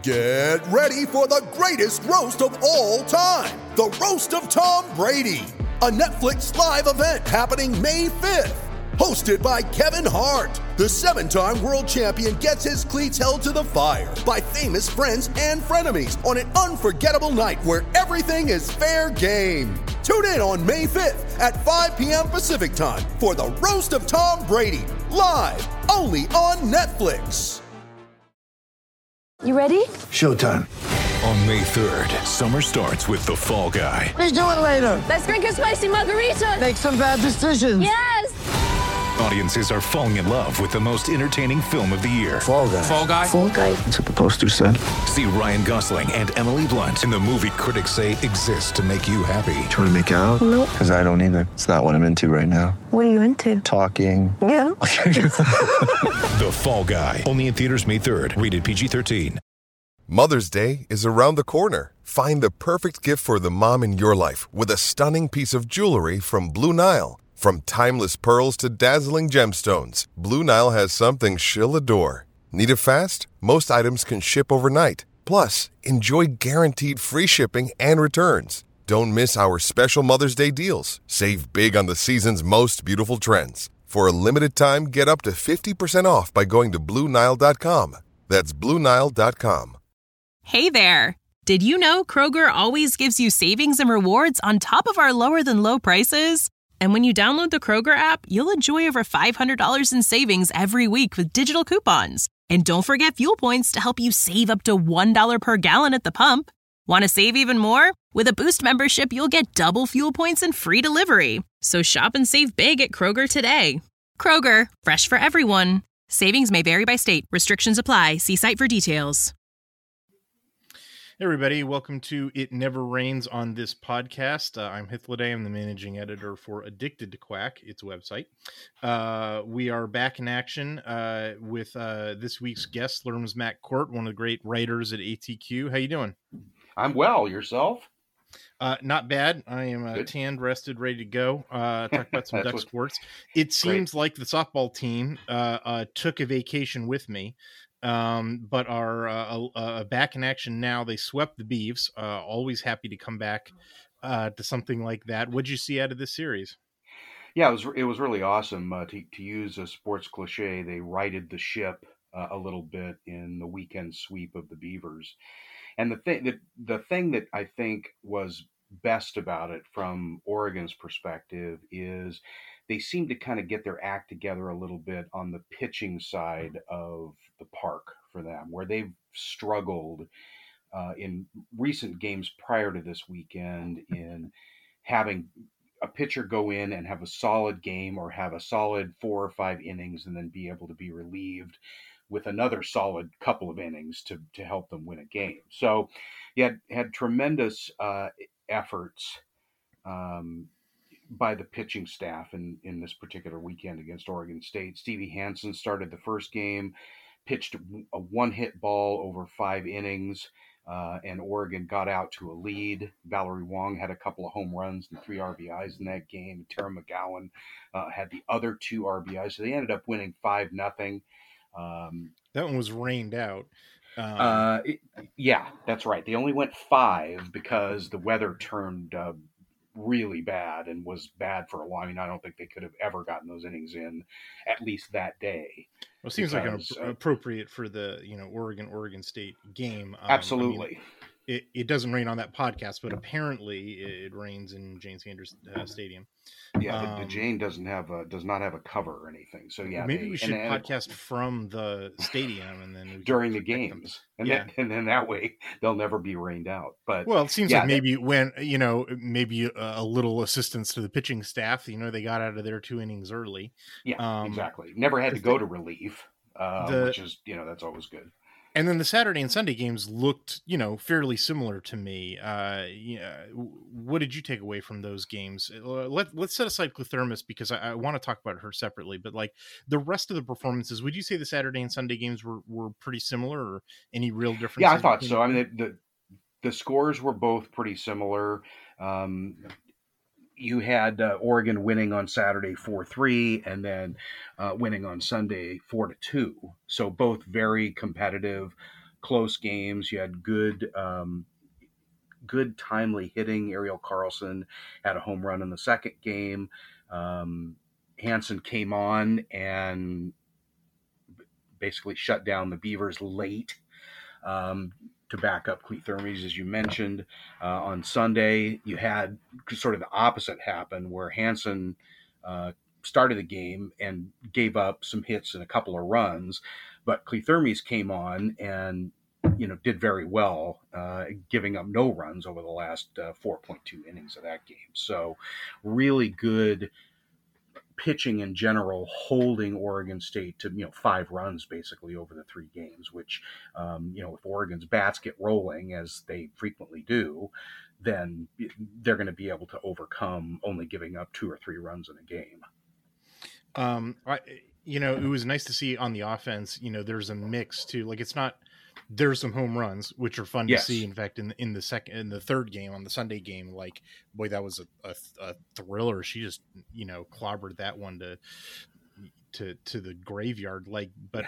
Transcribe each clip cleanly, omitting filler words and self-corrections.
Get ready for the greatest roast of all time, the Roast of Tom Brady, a Netflix live event happening May 5th. Hosted by Kevin Hart, the 7-time world champion gets his cleats held to the fire by famous friends and frenemies on an unforgettable night where everything is fair game. Tune in on May 5th at 5 p.m. Pacific time for the Roast of Tom Brady, live only on Netflix. You ready? Showtime. On May 3rd, summer starts with The Fall Guy. Let's do it later. Let's drink a spicy margarita. Make some bad decisions. Yes! Audiences are falling in love with the most entertaining film of the year. Fall Guy. Fall Guy? Fall guy. That's what the poster said. See Ryan Gosling and Emily Blunt in the movie critics say exists to make you happy. Trying to make it out? Nope. Because I don't either. It's not what I'm into right now. What are you into? Talking. Yeah. The Fall Guy. Only in theaters May 3rd. Rated PG-13. Mother's Day is around the corner. Find the perfect gift for the mom in your life with a stunning piece of jewelry from Blue Nile. From timeless pearls to dazzling gemstones, Blue Nile has something she'll adore. Need it fast? Most items can ship overnight. Plus, enjoy guaranteed free shipping and returns. Don't miss our special Mother's Day deals. Save big on the season's most beautiful trends. For a limited time, get up to 50% off by going to BlueNile.com. That's BlueNile.com. Hey there! Did you know Kroger always gives you savings and rewards on top of our lower-than-low prices? And when you download the Kroger app, you'll enjoy over $500 in savings every week with digital coupons. And don't forget fuel points to help you save up to $1 per gallon at the pump. Want to save even more? With a Boost membership, you'll get double fuel points and free delivery. So shop and save big at Kroger today. Kroger, fresh for everyone. Savings may vary by state. Restrictions apply. See site for details. Hey everybody, welcome to It Never Rains on this podcast. I'm Hithliday. I'm the managing editor for Addicted to Quack, its website. We are back in action with this week's guest, Lerms Matt Court, one of the great writers at ATQ. How you doing? I'm well. Yourself? Not bad. I am tanned, rested, ready to go. Talk about some Duck sports. It seems like the softball team took a vacation with me. But are back in action now. They swept the Beavs. Always happy to come back to something like that. What'd you see out of this series? Yeah, it was really awesome. To use a sports cliche, they righted the ship a little bit in the weekend sweep of the Beavers. And the thing that I think was best about it from Oregon's perspective is they seem to kind of get their act together a little bit on the pitching side of the park for them, where they've struggled in recent games prior to this weekend in having a pitcher go in and have a solid game or have a solid 4 or 5 innings and then be able to be relieved with another solid couple of innings to help them win a game. So you had tremendous efforts by the pitching staff in this particular weekend against Oregon State. Stevie Hansen started the first game, pitched a 1-hit ball over 5 innings, and Oregon got out to a lead. Valerie Wong had a couple of home runs and 3 RBIs in that game. Tara McGowan had the other 2 RBIs. So they ended up winning 5-0. That one was rained out. Yeah, that's right. They only went 5 because the weather turned really bad and was bad for a while. I mean, I don't think they could have ever gotten those innings in, at least that day. Well, it seems like appropriate for the Oregon State game. Absolutely. I mean, it doesn't rain on that podcast, but apparently it rains in Jane Sanders Stadium. Yeah, the Jane does not have a cover or anything. So yeah, maybe we should podcast from the stadium and then during the games, and then that way they'll never be rained out. But well, it seems like maybe when maybe a little assistance to the pitching staff. They got out of their 2 innings early. Yeah, exactly. Never had to go to relief, which is that's always good. And then the Saturday and Sunday games looked, fairly similar to me. What did you take away from those games? Let's set aside Cluthermus because I want to talk about her separately. But like the rest of the performances, would you say the Saturday and Sunday games were pretty similar, or any real differences? Yeah, I thought so. I mean, the scores were both pretty similar. You had Oregon winning on Saturday 4-3 and then winning on Sunday 4-2. So both very competitive, close games. You had good timely hitting. Ariel Carlson had a home run in the second game. Hansen came on and basically shut down the Beavers late to back up Clete Thermes, as you mentioned. On Sunday, you had sort of the opposite happen, where Hansen started the game and gave up some hits and a couple of runs, but Clete Thermes came on and did very well, giving up no runs over the last 4.2 innings of that game. So really good pitching in general, holding Oregon State to 5 runs basically over the 3 games, which if Oregon's bats get rolling, as they frequently do, then they're going to be able to overcome only giving up 2 or 3 runs in a game. It was nice to see on the offense, there's a mix too. Like, it's not, there's some home runs, which are fun to see. In fact, in the third game, on the Sunday game, like, boy, that was a thriller. She just, clobbered that one to the graveyard. Like, but,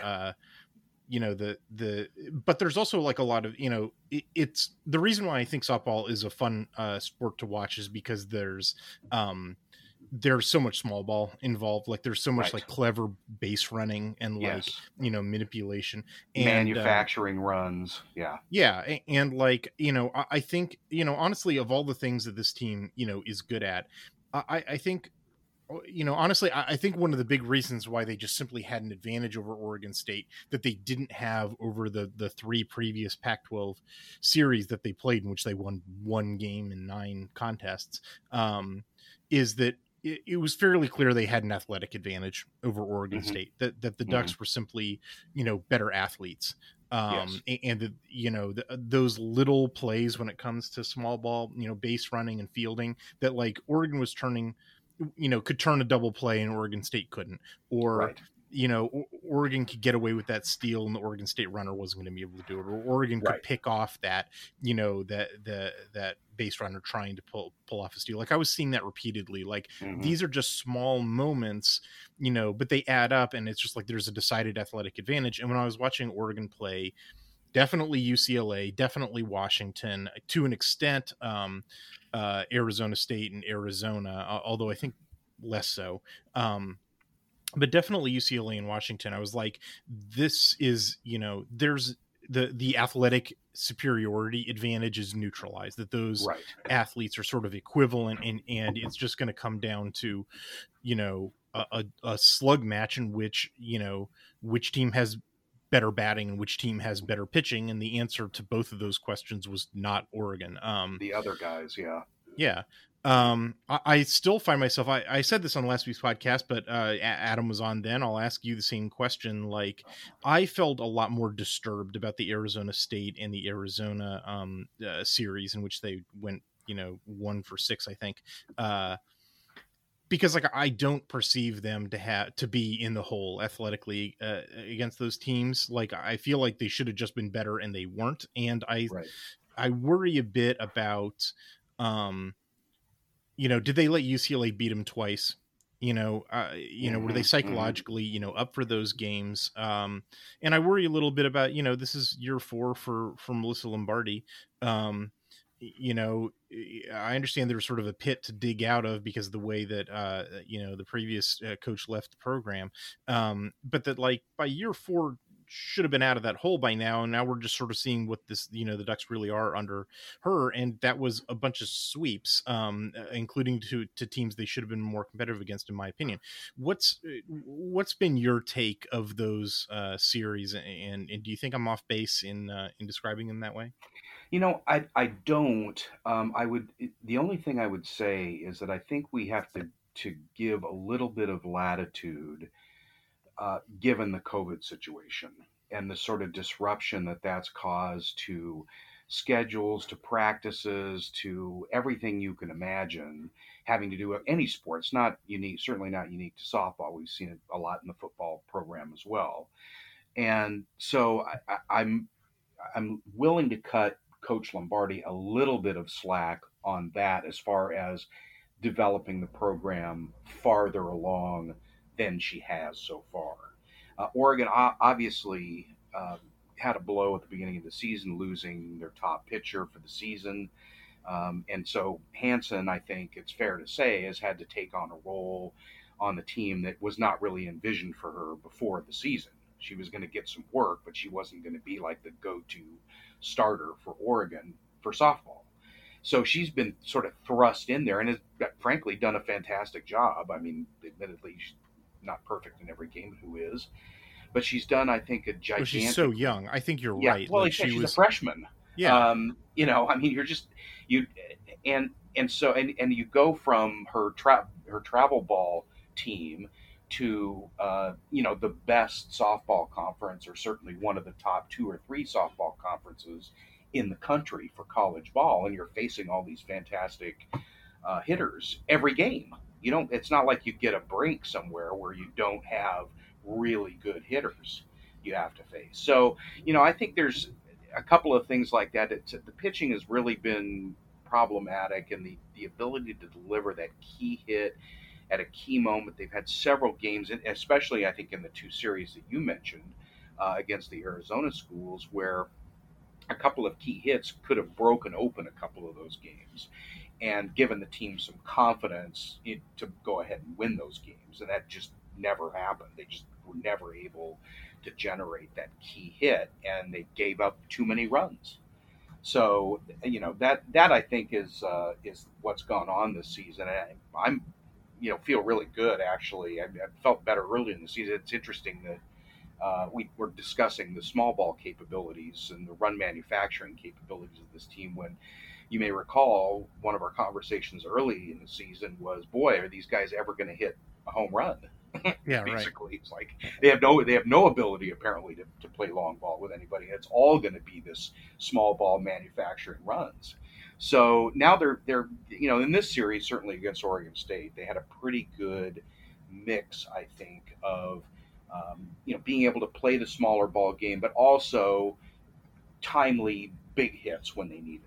but there's also like a lot of, it's the reason why I think softball is a fun sport to watch is because there's so much small ball involved. Like, there's so much like clever base running and manipulation and manufacturing runs. Yeah. And like, I think, honestly, of all the things that this team, is good at, I think, honestly, I think one of the big reasons why they just simply had an advantage over Oregon State that they didn't have over the 3 previous Pac-12 series that they played, in which they won 1 game in 9 contests, is that it was fairly clear they had an athletic advantage over Oregon State, that the Ducks were simply, better athletes. And those little plays when it comes to small ball, base running and fielding, that like Oregon was turning, could turn a double play and Oregon State couldn't, or Oregon could get away with that steal and the Oregon State runner wasn't going to be able to do it, or Oregon could pick off that, that base runner trying to pull off a steal. Like, I was seeing that repeatedly. Like, these are just small moments, but they add up, and it's just like there's a decided athletic advantage. And when I was watching Oregon play, definitely UCLA, definitely Washington, to an extent, Arizona State and Arizona, although I think less so. But definitely UCLA and Washington, I was like, this is, there's the athletic superiority advantage is neutralized, that those athletes are sort of equivalent, and it's just going to come down to, a slug match in which, which team has better batting and which team has better pitching. And the answer to both of those questions was not Oregon. The other guys. Yeah. I still find myself, I said this on last week's podcast, but Adam was on then. I'll ask you the same question. Like, I felt a lot more disturbed about the Arizona State and the Arizona series in which they went, 1 for 6, I think. Because like, I don't perceive them to be in the hole athletically against those teams. Like, I feel like they should have just been better and they weren't. And I worry a bit about, did they let UCLA beat them twice? Were they psychologically, up for those games? And I worry a little bit about, this is year 4 for Melissa Lombardi. I understand there was sort of a pit to dig out of because of the way that, the previous coach left the program. But that, like, by year 4, should have been out of that hole by now, and now we're just sort of seeing what this, the Ducks really are under her, and that was a bunch of sweeps, including to teams they should have been more competitive against, in my opinion. What's been your take of those series, and do you think I'm off base in describing them that way? I don't. The only thing I would say is that I think we have to give a little bit of latitude, given the COVID situation and the sort of disruption that's caused to schedules, to practices, to everything you can imagine having to do with any sport. It's not unique, certainly not unique to softball. We've seen it a lot in the football program as well. And so I'm willing to cut Coach Lombardi a little bit of slack on that as far as developing the program farther along than she has so far. Oregon obviously had a blow at the beginning of the season, losing their top pitcher for the season. And so Hansen, I think it's fair to say, has had to take on a role on the team that was not really envisioned for her before the season. She was going to get some work, but she wasn't going to be like the go-to starter for Oregon for softball. So she's been sort of thrust in there and has, frankly, done a fantastic job. I mean, admittedly, she's not perfect in every game, who is? But she's done, I think, a gigantic... Well, she's so young. I think you're right. Well, like she's a freshman. Yeah. You know, I mean, you go from her travel ball team to the best softball conference, or certainly one of the top 2 or 3 softball conferences in the country for college ball, and you're facing all these fantastic hitters every game. It's not like you get a break somewhere where you don't have really good hitters you have to face. So, I think there's a couple of things like that. The pitching has really been problematic, and the ability to deliver that key hit at a key moment. They've had several games, especially I think in the 2 series that you mentioned against the Arizona schools, where a couple of key hits could have broken open a couple of those games and given the team some confidence to go ahead and win those games. And that just never happened. They just were never able to generate that key hit, and they gave up too many runs. So, that I think is what's gone on this season. And I'm feel really good, actually. I felt better early in the season. It's interesting that we were discussing the small ball capabilities and the run manufacturing capabilities of this team, when you may recall one of our conversations early in the season was, boy, are these guys ever going to hit a home run? Yeah, basically, right. It's like they have no ability apparently to play long ball with anybody. It's all going to be this small ball manufacturing runs. So now they're in this series, certainly against Oregon State, they had a pretty good mix, I think, of being able to play the smaller ball game, but also timely big hits when they needed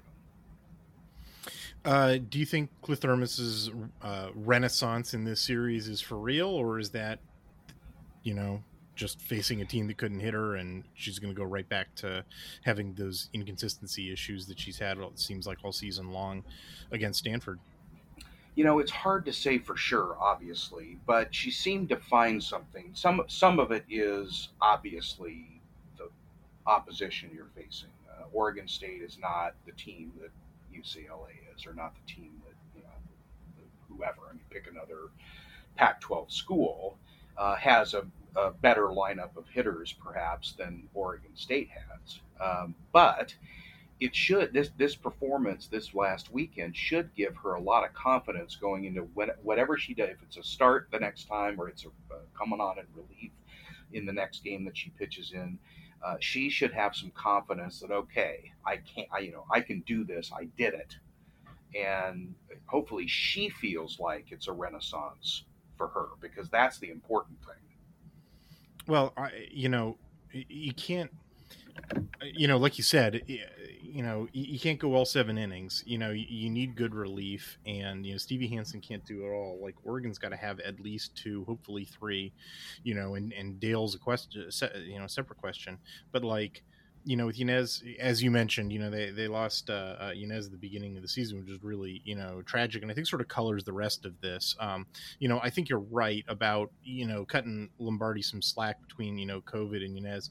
them. Do you think Clithermos's renaissance in this series is for real, or is that, just facing a team that couldn't hit her and she's going to go right back to having those inconsistency issues that she's had, it seems like, all season long against Stanford? It's hard to say for sure, obviously, but she seemed to find something. Some of it is obviously the opposition you're facing. Oregon State is not the team that UCLA is, or not the team that, whoever. I mean, pick another Pac-12 school, has a better lineup of hitters perhaps than Oregon State has. But it should, this performance this last weekend should give her a lot of confidence going into whatever she does. If it's a start the next time, or it's coming on in relief in the next game that she pitches in, she should have some confidence that, okay, I can do this. I did it. And hopefully she feels like it's a renaissance for her, because that's the important thing. Well, you can't, like you said, you can't go all 7 innings. You need good relief, and Stevie Hansen can't do it all. Like, Oregon's got to have at least 2, hopefully 3. And Dale's a question, separate question. But with Yanez, as you mentioned, they lost Yanez at the beginning of the season, which is really tragic, and I think sort of colors the rest of this. I think you're right about cutting Lombardi some slack between COVID and Yanez.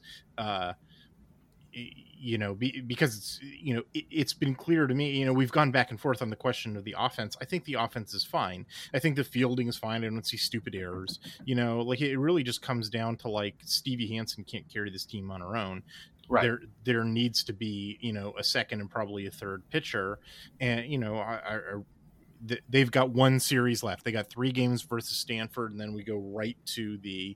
Because it's been clear to me, we've gone back and forth on the question of the offense. I think the offense is fine. I think the fielding is fine. I don't see stupid errors. It really just comes down to Stevie Hansen can't carry this team on her own. Right. There needs to be, a second and probably a third pitcher. And, they've got 1 series left. They got 3 games versus Stanford, and then we go right to the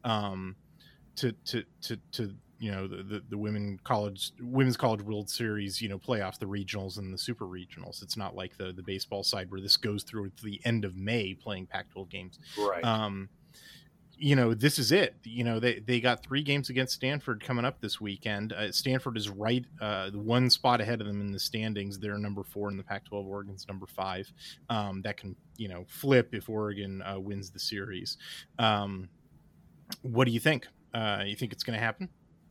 the women's college World Series, playoff, the regionals and the super regionals. It's not like the baseball side where this goes through to the end of May playing Pac-12 games. Right. This is it. They got 3 games against Stanford coming up this weekend. Stanford is right 1 spot ahead of them in the standings. They're number 4 in the Pac-12. Oregon's number 5. That can, flip if Oregon wins the series. What do you think? You think it's going to happen?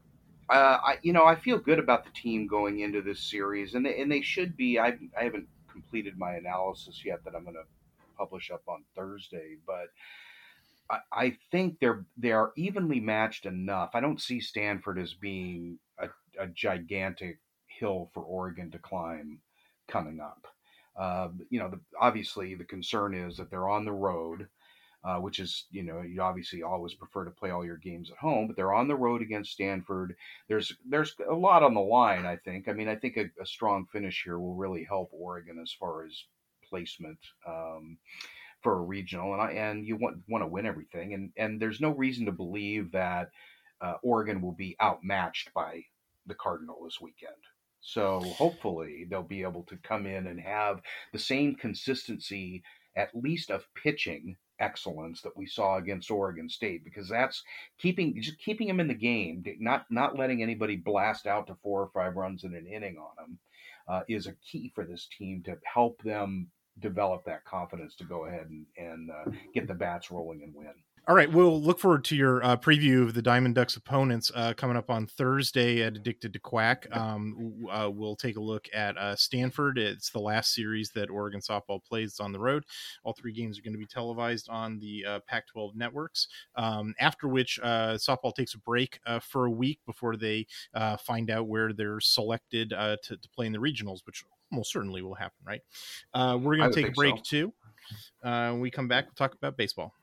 I feel good about the team going into this series, and they should be. I haven't completed my analysis yet that I'm going to publish up on Thursday, but I think they are evenly matched enough. I don't see Stanford as being a gigantic hill for Oregon to climb coming up. Obviously the concern is that they're on the road, which is, you obviously always prefer to play all your games at home, but they're on the road against Stanford. There's a lot on the line, I think. I mean, I think a strong finish here will really help Oregon as far as placement for a regional, and you want to win everything, and there's no reason to believe that Oregon will be outmatched by the Cardinal this weekend. So hopefully they'll be able to come in and have the same consistency, at least of pitching excellence, that we saw against Oregon State, because that's keeping them in the game, not letting anybody blast out to 4 or 5 runs in an inning on them, is a key for this team to help them develop that confidence to go ahead and get the bats rolling and win. All right, we'll look forward to your preview of the Diamond Ducks opponents coming up on Thursday at Addicted to Quack. We'll take a look at Stanford. It's the last series that Oregon softball plays on the road. All 3 games are going to be televised on the Pac-12 networks, after which softball takes a break for a week before they find out where they're selected to play in the regionals, which almost certainly will happen, right? We're going to take a break too. When we come back, we'll talk about baseball.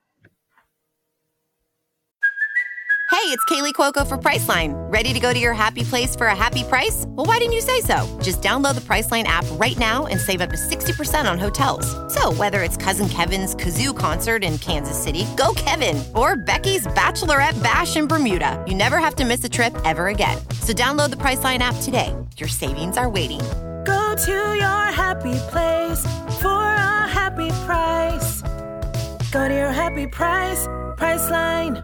Hey, it's Kaylee Cuoco for Priceline. Ready to go to your happy place for a happy price? Well, why didn't you say so? Just download the Priceline app right now and save up to 60% on hotels. So whether it's Cousin Kevin's Kazoo Concert in Kansas City, go Kevin, or Becky's Bachelorette Bash in Bermuda, you never have to miss a trip ever again. So download the Priceline app today. Your savings are waiting. Go to your happy place for a happy price. Go to your happy price, Priceline.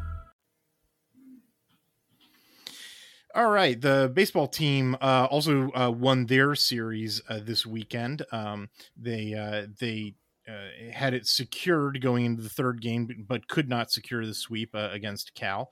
All right, the baseball team also won their series this weekend. They had it secured going into the 3rd game, but could not secure the sweep against Cal.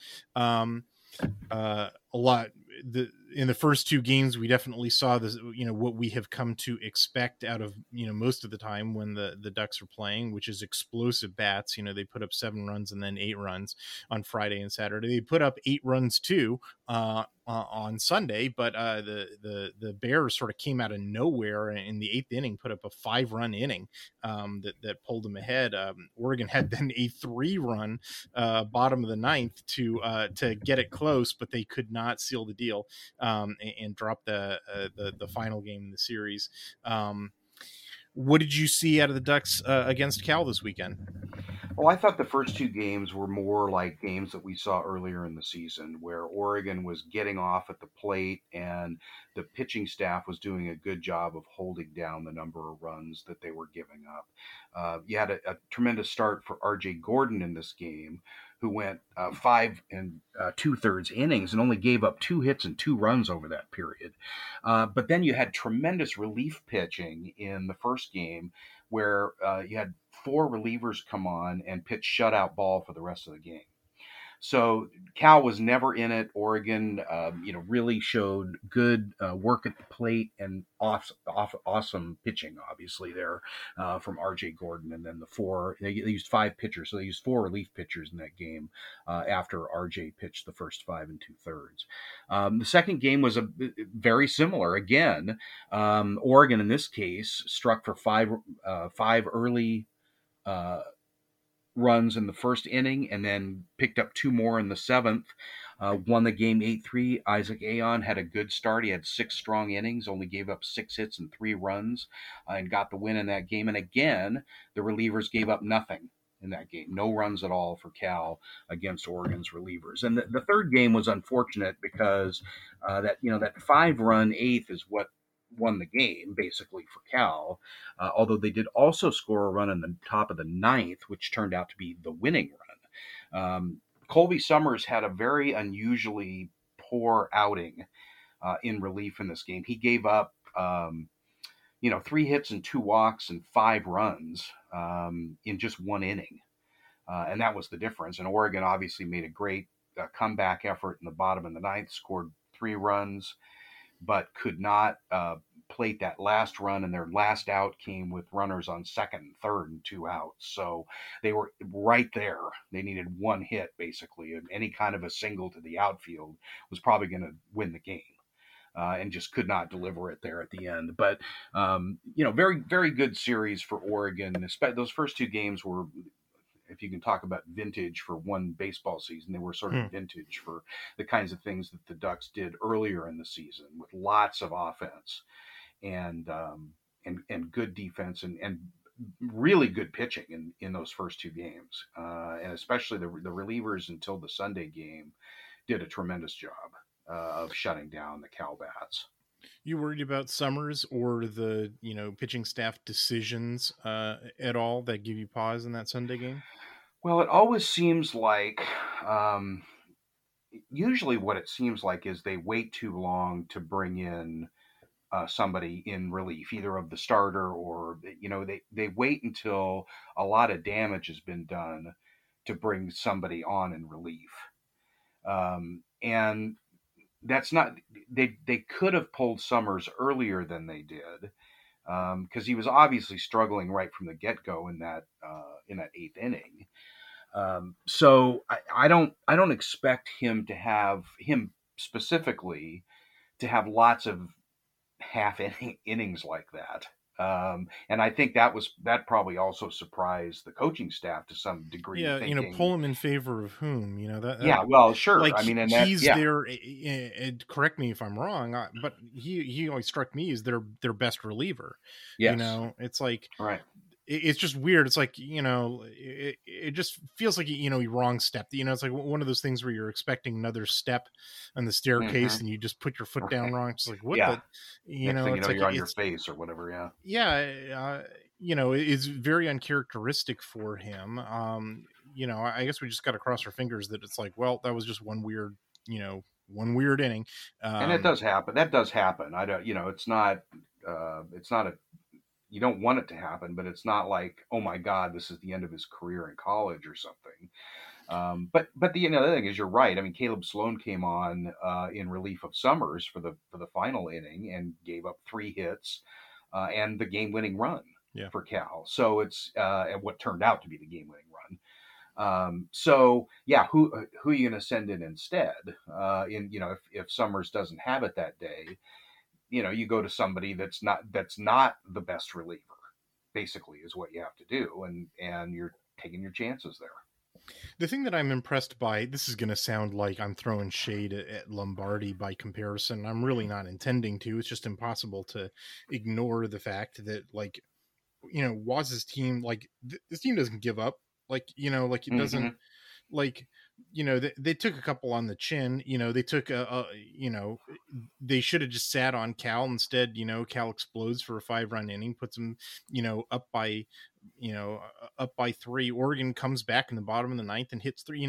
In the first 2 games, we definitely saw this, what we have come to expect out of, most of the time when the Ducks are playing, which is explosive bats. They put up 7 runs and then 8 runs on Friday and Saturday. They put up 8 runs too on Sunday, but the Bears sort of came out of nowhere in the 8th inning, put up a 5-run inning that pulled them ahead. Oregon had then a 3-run bottom of the 9th to get it close, but they could not seal the deal and drop the final game in the series. What did you see out of the Ducks against Cal this weekend? Well, I thought the first 2 games were more like games that we saw earlier in the season, where Oregon was getting off at the plate and the pitching staff was doing a good job of holding down the number of runs that they were giving up. You had a tremendous start for RJ Gordon in this game, who went 5 2/3 innings and only gave up 2 hits and 2 runs over that period. But then you had tremendous relief pitching in the first game, where you had 4 relievers come on and pitch shutout ball for the rest of the game. So Cal was never in it. Oregon, really showed good work at the plate and awesome pitching, obviously, there from RJ Gordon. And then they used 5 pitchers. So they used 4 relief pitchers in that game after RJ pitched the first 5 2/3. The second game was very similar. Again, Oregon, in this case, struck for 5 early runs in the first inning and then picked up 2 more in the 7th. Won the game 8-3. Isaac Aon had a good start. He had 6 strong innings, only gave up 6 hits and 3 runs, and got the win in that game. And again, the relievers gave up nothing in that game. No runs at all for Cal against Oregon's relievers. And the third game was unfortunate because that 5-run 8th is what won the game basically for Cal, although they did also score a run in the top of the 9th, which turned out to be the winning run. Colby Summers had a very unusually poor outing in relief in this game. He gave up 3 hits and 2 walks and 5 runs in just 1 inning, and that was the difference. And Oregon obviously made a great comeback effort in the bottom of the 9th, scored 3 runs, but could not plate that last run, and their last out came with runners on second and third and 2 outs. So they were right there. They needed 1 hit, basically, and any kind of a single to the outfield was probably going to win the game. And just could not deliver it there at the end. But, very, very good series for Oregon. Those first 2 games were, if you can talk about vintage for one baseball season, they were sort of vintage for the kinds of things that the Ducks did earlier in the season, with lots of offense and good defense and really good pitching in those first 2 games. And especially the relievers until the Sunday game did a tremendous job of shutting down the Cal Bats. You worried about Summers or the pitching staff decisions at all that give you pause in that Sunday game? Well, it always seems like usually what it seems like is they wait too long to bring in somebody in relief, either of the starter or they wait until a lot of damage has been done to bring somebody on in relief, and that's not, they could have pulled Summers earlier than they did, because he was obviously struggling right from the get-go in that 8th inning. So I don't expect him specifically to have lots of half innings like that. And I think that probably also surprised the coaching staff to some degree. Yeah, thinking, pull him in favor of whom? Yeah, well, sure. Like, I mean, and he's yeah. there. Correct me if I'm wrong, but he always struck me as their best reliever. Yes. It's like, right. It's just weird. It's like, it just feels like, he wrong stepped. It's like one of those things where you're expecting another step on the staircase and you just put your foot down wrong. It's like, what the, it's like, you're on your it's, face or whatever. Yeah. Yeah. It's very uncharacteristic for him. I guess we just got to cross our fingers that it's like, well, that was just one weird inning. And it does happen. That does happen. I don't, it's not a, you don't want it to happen, but it's not like, oh my God, this is the end of his career in college or something. But the other thing is, you're right. I mean, Caleb Sloan came on in relief of Summers for the final inning and gave up 3 hits and the game-winning run for Cal. So it's what turned out to be the game-winning run. So yeah, who are you going to send in instead? If Summers doesn't have it that day, you go to somebody that's not the best reliever, basically, is what you have to do. And you're taking your chances there. The thing that I'm impressed by, this is going to sound like I'm throwing shade at Lombardi by comparison. I'm really not intending to. It's just impossible to ignore the fact that, like, Waz's team, like, this team doesn't give up. Like, it doesn't, like, they took a couple on the chin. They took they should have just sat on Cal instead. Cal explodes for a 5-run inning, puts them, up by 3. Oregon comes back in the bottom of the 9th and hits 3.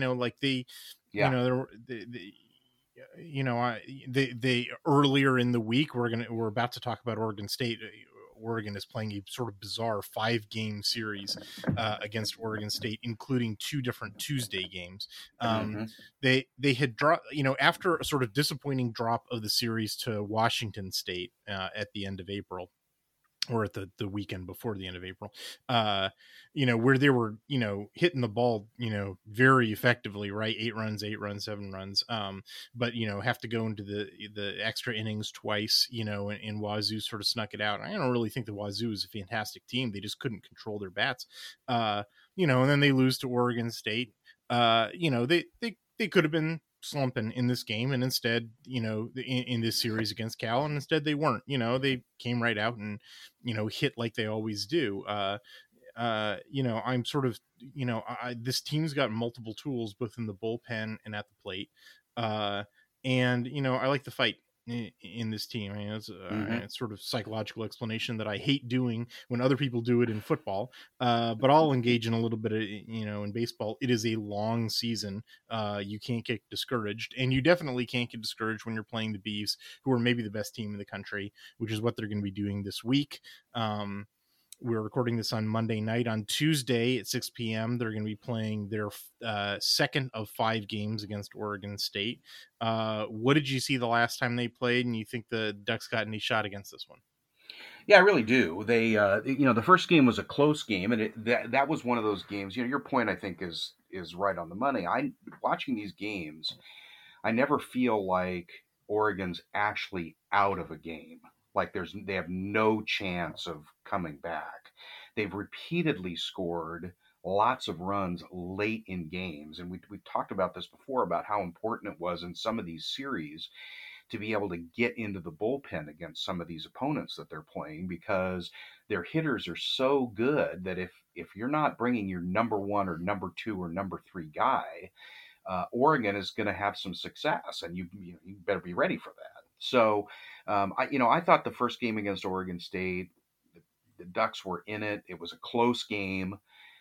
They earlier in the week, we're about to talk about Oregon State. Oregon is playing a sort of bizarre 5-game series against Oregon State, including 2 different Tuesday games. They had dropped, after a sort of disappointing drop of the series to Washington State at the end of April, or at the weekend before the end of April, where they were, hitting the ball, very effectively, right? 8 runs, 7 runs. But, have to go into the extra innings twice, and Wazoo sort of snuck it out. I don't really think the Wazoo is a fantastic team. They just couldn't control their bats, and then they lose to Oregon State. They could have been slumping in this game, and instead, in this series against Cal, and instead they weren't. They came right out and hit like they always do. I'm sort of, this team's got multiple tools both in the bullpen and at the plate, and I like the fight in this team. I mean, it's sort of psychological explanation that I hate doing when other people do it in football, but I'll engage in a little bit of, in baseball. It is a long season. You can't get discouraged, and you definitely can't get discouraged when you're playing the Beavs, who are maybe the best team in the country, which is what they're going to be doing this week. We're recording this on Monday night. On Tuesday at 6 p.m., they're going to be playing their second of 5 games against Oregon State. What did you see the last time they played, and you think the Ducks got any shot against this one? Yeah, I really do. They, the first game was a close game, and that was one of those games. Your point, I think, is right on the money. Watching these games, I never feel like Oregon's actually out of a game. Like they have no chance of coming back. They've repeatedly scored lots of runs late in games, and we talked about this before about how important it was in some of these series to be able to get into the bullpen against some of these opponents that they're playing, because their hitters are so good that if you're not bringing your number 1 or number 2 or number 3 guy, Oregon is going to have some success, and you better be ready for that. So, I thought the first game against Oregon State, the Ducks were in it. It was a close game.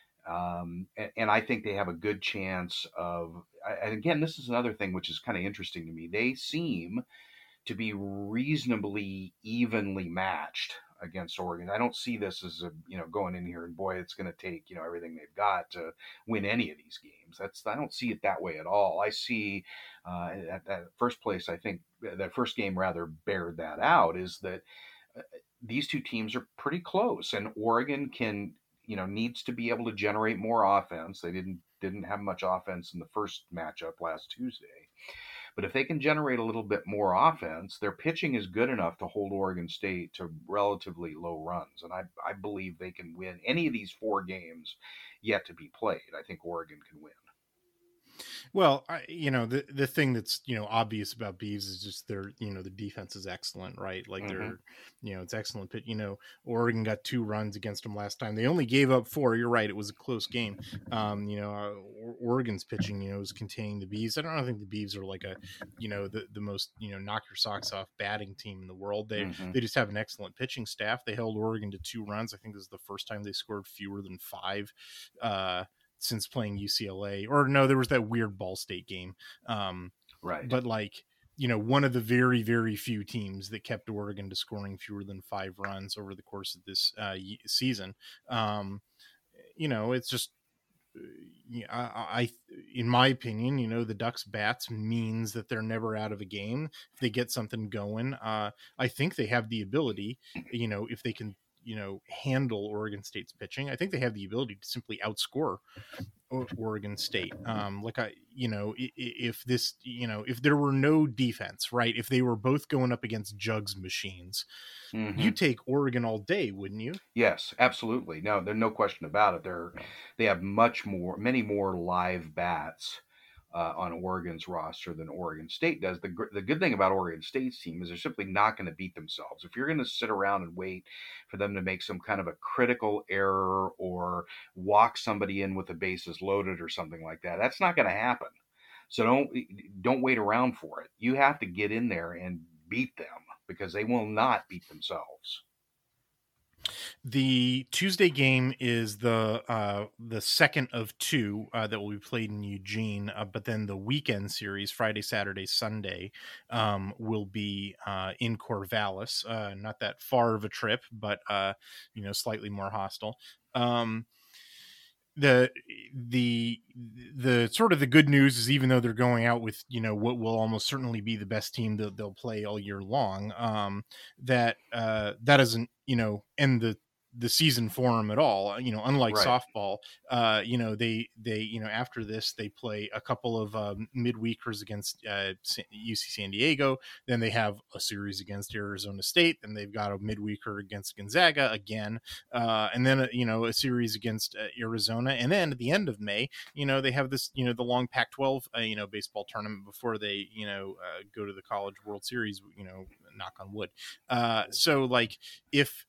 And I think they have a good chance of, and again, this is another thing which is kind of interesting to me. They seem to be reasonably evenly matched against Oregon. I don't see this as going in here and boy, it's going to take, everything they've got to win any of these games. I don't see it that way at all. I see at that first place, I think that first game rather bared that out, is that these two teams are pretty close, and Oregon needs to be able to generate more offense. They didn't have much offense in the first matchup last Tuesday. But if they can generate a little bit more offense, their pitching is good enough to hold Oregon State to relatively low runs. And I believe they can win any of these 4 games yet to be played. I think Oregon can win. Well, the thing that's, obvious about Beavs is just the defense is excellent, right? Like they're, it's excellent. But, Oregon got 2 runs against them last time. They only gave up 4. You're right. It was a close game. Oregon's pitching, was containing the Beavs. I don't think the Beavs are like the most, knock your socks off batting team in the world. They just have an excellent pitching staff. They held Oregon to 2 runs. I think this is the first time they scored fewer than 5, since playing UCLA, or no, there was that weird Ball State game. Right. But one of the very, very few teams that kept Oregon to scoring fewer than 5 runs over the course of this season. It's just, I in my opinion, the Ducks bats means that they're never out of a game. If they get something going, I think they have the ability, if they can, handle Oregon State's pitching, I think they have the ability to simply outscore Oregon State. If there were no defense, right? If they were both going up against Jugs machines, you take Oregon all day, wouldn't you? Yes, absolutely. No, there's no question about it. They have many more live bats on Oregon's roster than Oregon State does. The good thing about Oregon State's team is they're simply not going to beat themselves. If you're going to sit around and wait for them to make some kind of a critical error or walk somebody in with the bases loaded or something like that, that's not going to happen. So don't wait around for it. You have to get in there and beat them, because they will not beat themselves. The Tuesday game is the second of 2 that will be played in Eugene, but then the weekend series, Friday, Saturday, Sunday, will be in Corvallis. Not that far of a trip, but slightly more hostile. The sort of the good news is, even though they're going out with what will almost certainly be the best team that they'll play all year long, that doesn't end the season for them at all. Unlike right. softball, they after this they play a couple of midweekers against UC San Diego. Then they have a series against Arizona State. Then they've got a midweeker against Gonzaga again, and then a series against Arizona. And then at the end of May, they have this the long Pac-12 baseball tournament before they go to the College World Series. Knock on wood. So if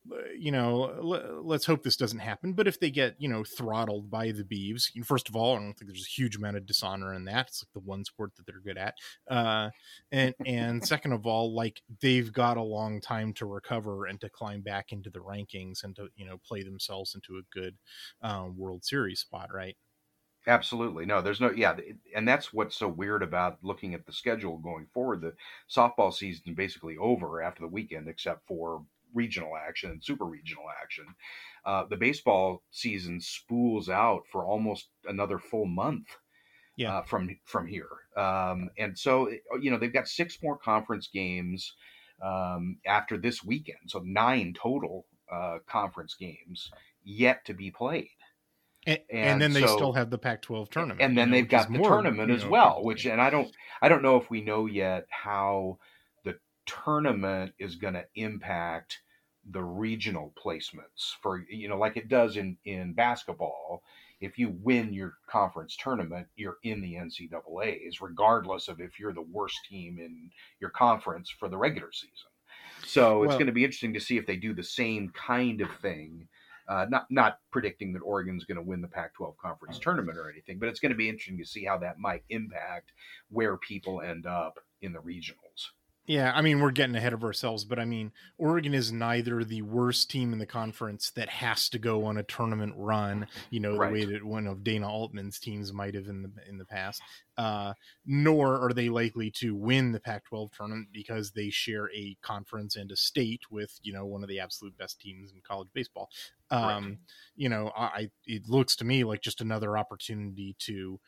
let's hope this doesn't happen. But if they get, throttled by the Beavs, first of all, I don't think there's a huge amount of dishonor in that. It's like the one sport that they're good at. And second of all, they've got a long time to recover and to climb back into the rankings and to, play themselves into a good World Series spot, right? Absolutely. No, there's no, yeah. And that's what's so weird about looking at the schedule going forward. The softball season is basically over after the weekend, except for regional action and super regional action. The baseball season spools out for almost another full month. From here. And so, they've got 6 more conference games after this weekend. So 9 total conference games yet to be played. And then they still have the Pac-12 tournament. And then they've got the tournament as well, and I don't know if we know yet how the tournament is going to impact the regional placements for, like it does in basketball. If you win your conference tournament, you're in the NCAAs, regardless of if you're the worst team in your conference for the regular season. So it's going to be interesting to see if they do the same kind of thing. Not predicting that Oregon's going to win the Pac-12 conference tournament or anything, but it's going to be interesting to see how that might impact where people end up in the regionals. Yeah, I mean, we're getting ahead of ourselves, but I mean, Oregon is neither the worst team in the conference that has to go on a tournament run, the way that one of Dana Altman's teams might have in the past, nor are they likely to win the Pac-12 tournament because they share a conference and a state with, one of the absolute best teams in college baseball. It looks to me like just another opportunity to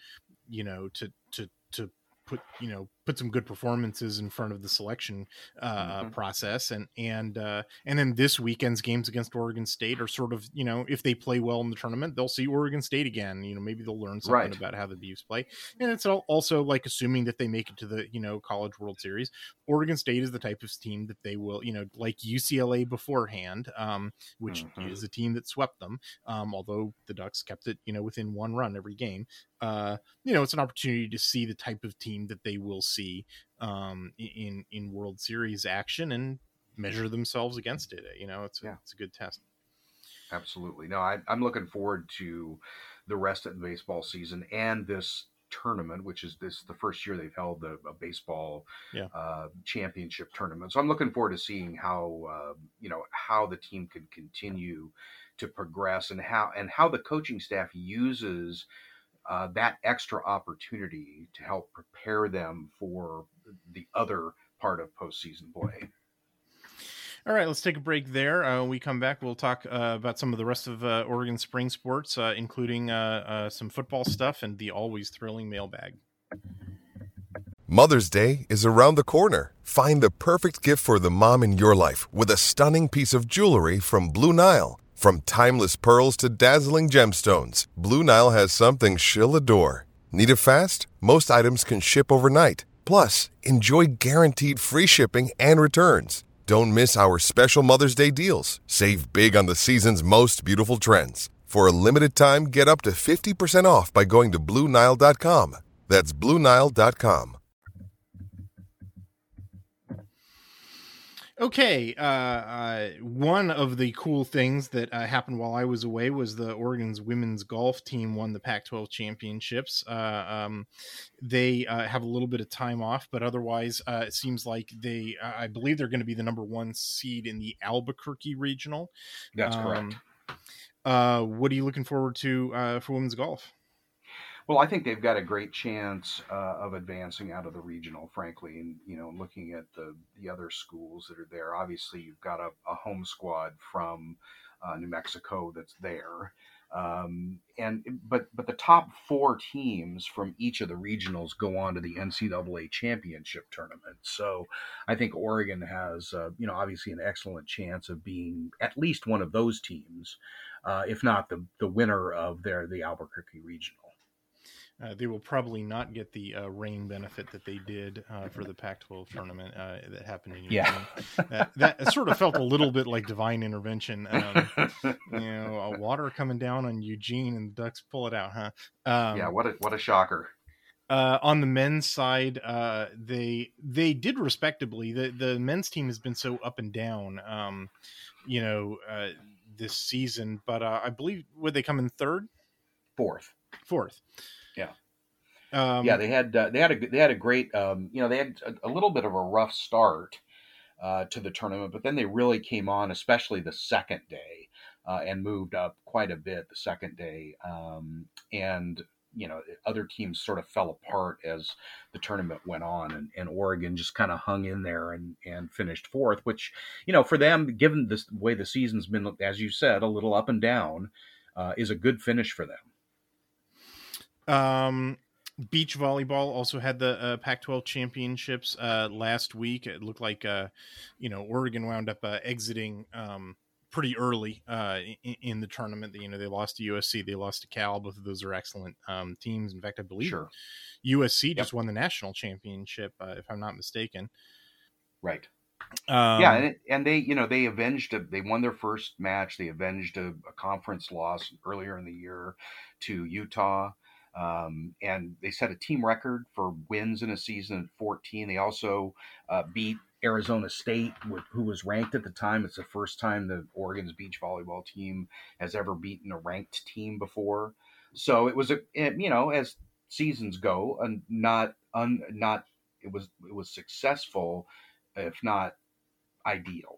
put some good performances in front of the selection process, and then this weekend's games against Oregon State are sort of, if they play well in the tournament, they'll see Oregon State again. Maybe they'll learn something about how the Beavs play, and it's also like assuming that they make it to the College World Series. Oregon State is the type of team that they will, like UCLA beforehand, which is a team that swept them, although the Ducks kept it within 1 run every game. It's an opportunity to see the type of team that they will see in World Series action and measure themselves against it. It's a good test. Absolutely. No, I'm looking forward to the rest of the baseball season and this tournament, which is the first year they've held a baseball championship tournament. So I'm looking forward to seeing how the team can continue to progress and how the coaching staff uses that extra opportunity to help prepare them for the other part of postseason play. All right, let's take a break there. When we come back, we'll talk about some of the rest of Oregon spring sports, including some football stuff and the always thrilling mailbag. Mother's Day is around the corner. Find the perfect gift for the mom in your life with a stunning piece of jewelry from Blue Nile. From timeless pearls to dazzling gemstones, Blue Nile has something she'll adore. Need it fast? Most items can ship overnight. Plus, enjoy guaranteed free shipping and returns. Don't miss our special Mother's Day deals. Save big on the season's most beautiful trends. For a limited time, get up to 50% off by going to BlueNile.com. That's BlueNile.com. Okay, one of the cool things that happened while I was away was the Oregon's women's golf team won the Pac-12 championships. They have a little bit of time off, but otherwise it seems like I believe they're going to be the number 1 seed in the Albuquerque regional. That's correct. What are you looking forward to for women's golf? Well, I think they've got a great chance of advancing out of the regional, frankly. And, looking at the other schools that are there, obviously you've got a home squad from New Mexico that's there. But the top 4 teams from each of the regionals go on to the NCAA championship tournament. So I think Oregon has, obviously an excellent chance of being at least one of those teams, if not the winner of the Albuquerque regional. They will probably not get the rain benefit that they did for the Pac-12 tournament that happened in Eugene. That sort of felt a little bit like divine intervention. Water coming down on Eugene and the Ducks pull it out, huh? What a shocker. On the men's side, they did respectably. The men's team has been so up and down, this season. But I believe, would they come in third? Fourth. Yeah. They had a great, they had a little bit of a rough start to the tournament, but then they really came on, especially the second day, and moved up quite a bit the second day. And other teams sort of fell apart as the tournament went on, and Oregon just kind of hung in there and finished fourth, which, for them, given the way the season's been, as you said, a little up and down, is a good finish for them. Beach volleyball also had the Pac-12 championships last week. It looked like, Oregon wound up exiting pretty early in the tournament. They lost to USC, they lost to Cal. Both of those are excellent teams. In fact, I believe USC just won the national championship, if I'm not mistaken. Right. And they, they avenged. They won their first match. They avenged a conference loss earlier in the year to Utah. And they set a team record for wins in a season at 14. They also beat Arizona State, who was ranked at the time. It's the first time the Oregon's beach volleyball team has ever beaten a ranked team before. So it was as seasons go, it was successful, if not ideal.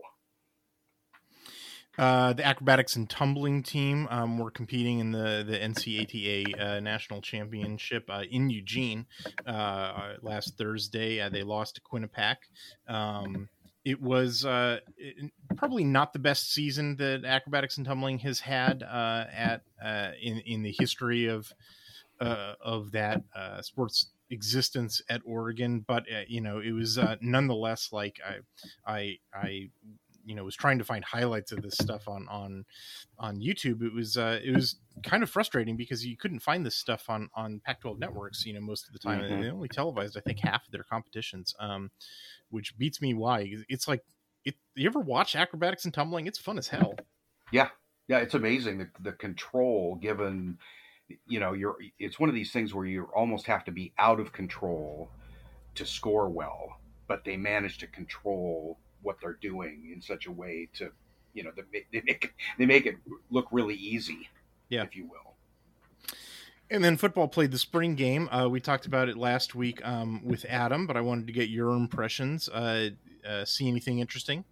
The acrobatics and tumbling team were competing in the NCATA National Championship in Eugene last Thursday. They lost to Quinnipiac. It was probably not the best season that acrobatics and tumbling has had in the history of that sports existence at Oregon, but it was nonetheless, like I was trying to find highlights of this stuff on YouTube. It was kind of frustrating because you couldn't find this stuff on Pac-12 networks, most of the time. Mm-hmm. They only televised, I think, half of their competitions, which beats me. Why? It's like, you ever watch acrobatics and tumbling? It's fun as hell. Yeah. It's amazing. The control given, it's one of these things where you almost have to be out of control to score well, but they manage to control what they're doing in such a way to, they make it look really easy, if you will. And then football played the spring game. We talked about it last week with Adam, but I wanted to get your impressions. See anything interesting?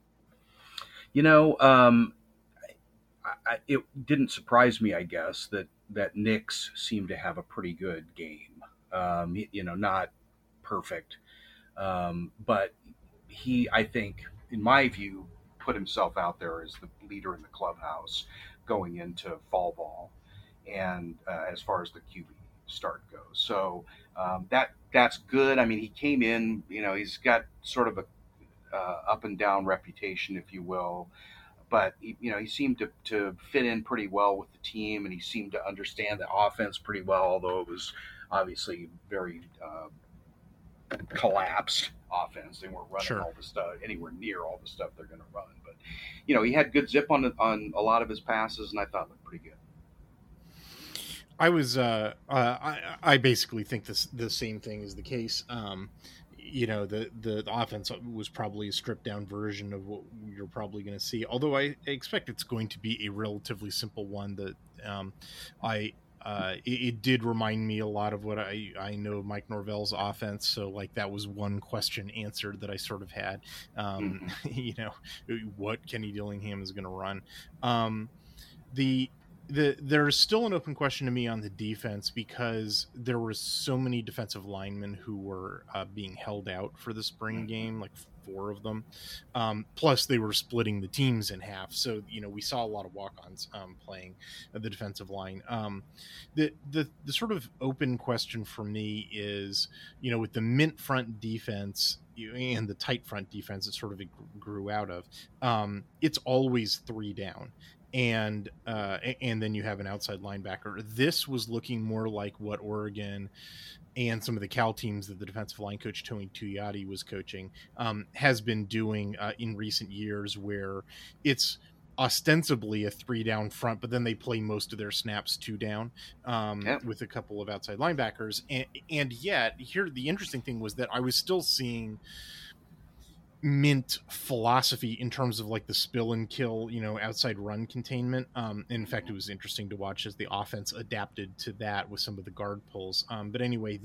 It didn't surprise me, I guess, that Nix seemed to have a pretty good game. Not perfect, but he, I think, in my view, put himself out there as the leader in the clubhouse going into fall ball, and as far as the QB start goes. So that's good. I mean, he came in, he's got sort of a up and down reputation, if you will, but he seemed to fit in pretty well with the team, and he seemed to understand the offense pretty well, although it was obviously very collapsed offense. They weren't running all the stuff anywhere near all the stuff they're going to run, but he had good zip on a lot of his passes, and I thought it looked pretty good. I was I basically think the same thing is the case. The offense was probably a stripped down version of what you're probably going to see, although I expect it's going to be a relatively simple one. That it did remind me a lot of what I know of Mike Norvell's offense. So like that was one question answered that I sort of had, what Kenny Dillingham is going to run. There's still an open question to me on the defense because there were so many defensive linemen who were being held out for the spring game, like 4 of them. Plus they were splitting the teams in half. So, we saw a lot of walk-ons playing the defensive line. The sort of open question for me is, with the mint front defense and the tight front defense that sort of grew out of, it's always 3 down. And then you have an outside linebacker. This was looking more like what Oregon and some of the Cal teams that the defensive line coach Tony Tuioti was coaching has been doing in recent years, where it's ostensibly a 3 down front, but then they play most of their snaps 2 down with a couple of outside linebackers. And yet here, the interesting thing was that I was still seeing mint philosophy in terms of like the spill and kill, outside run containment. In fact, it was interesting to watch as the offense adapted to that with some of the guard pulls. But anyway,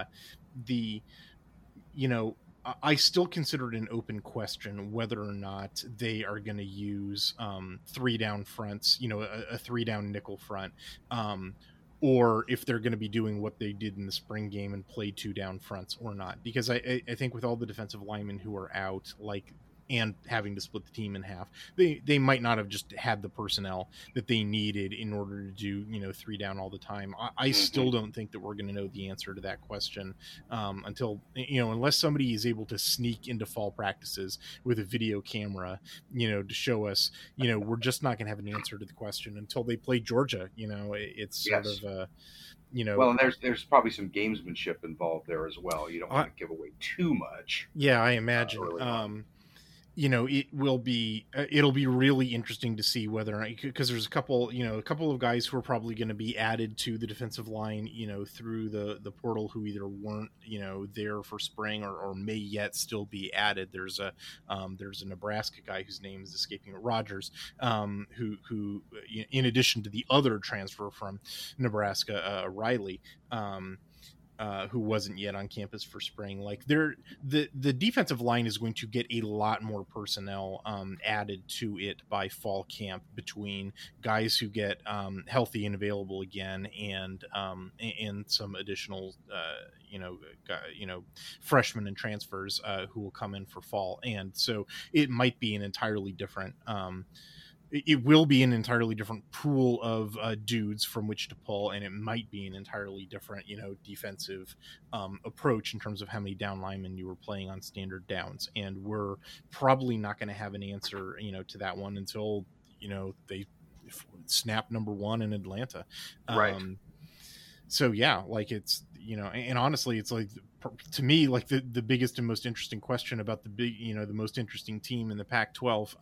I still consider it an open question whether or not they are going to use 3 down fronts, a 3 down nickel front, or if they're going to be doing what they did in the spring game and play 2 down fronts or not. Because I think with all the defensive linemen who are out, like, and having to split the team in half, they might not have just had the personnel that they needed in order to do, 3 down all the time. I still don't think that we're going to know the answer to that question until, unless somebody is able to sneak into fall practices with a video camera, to show us, we're just not going to have an answer to the question until they play Georgia. It's sort of well, and there's probably some gamesmanship involved there as well. You don't want to give away too much. Yeah, I imagine. It'll be really interesting to see whether or not, because there's a couple of guys who are probably going to be added to the defensive line, through the portal, who either weren't, there for spring or may yet still be added. There's a Nebraska guy whose name is escaping, Rogers, who in addition to the other transfer from Nebraska, Riley, who wasn't yet on campus for spring. Like, the defensive line is going to get a lot more personnel added to it by fall camp, between guys who get healthy and available again, and some additional freshmen and transfers who will come in for fall. And so it might be an entirely different it will be an entirely different pool of dudes from which to pull, and it might be an entirely different, defensive approach in terms of how many down linemen you were playing on standard downs. And we're probably not going to have an answer, to that one until, they snap number 1 in Atlanta. Right. So yeah, like, it's, and honestly, it's like, to me, like, the biggest and most interesting question about the most interesting team in the Pac-12,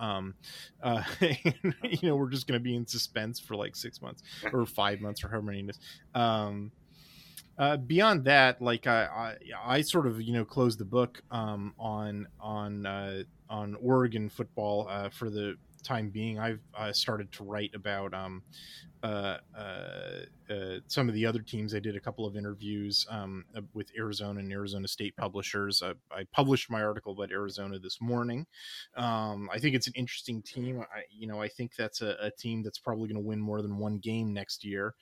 we're just going to be in suspense for like 6 months or 5 months or however many it is. Beyond that, like, I sort of, closed the book on Oregon football for the time being. I've started to write about some of the other teams. I did a couple of interviews with Arizona and Arizona State publishers. I published my article about Arizona this morning. I think it's an interesting team. I think that's a team that's probably going to win more than one game next year.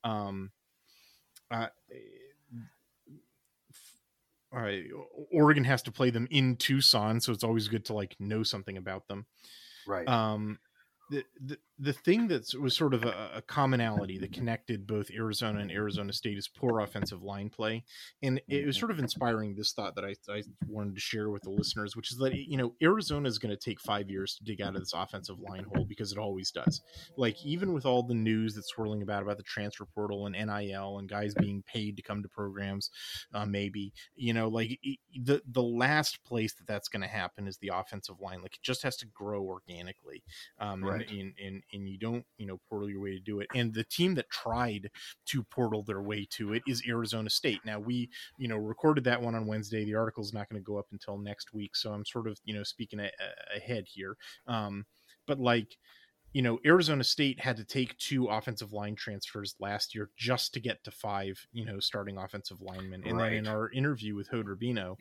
Oregon has to play them in Tucson, so it's always good to, like, know something about them. Right. The thing that was sort of a commonality that connected both Arizona and Arizona State is poor offensive line play. And it was sort of inspiring this thought that I wanted to share with the listeners, which is that, Arizona is going to take 5 years to dig out of this offensive line hole, because it always does. Like, even with all the news that's swirling about the transfer portal and NIL and guys being paid to come to programs, maybe, the last place that's going to happen is the offensive line. Like, it just has to grow organically. Right. And you don't, portal your way to do it. And the team that tried to portal their way to it is Arizona State. Now, we, recorded that one on Wednesday. The article is not going to go up until next week, so I'm sort of, speaking ahead here. But, like, Arizona State had to take 2 offensive line transfers last year just to get to 5, starting offensive linemen. And then in our interview with Hode Rubino,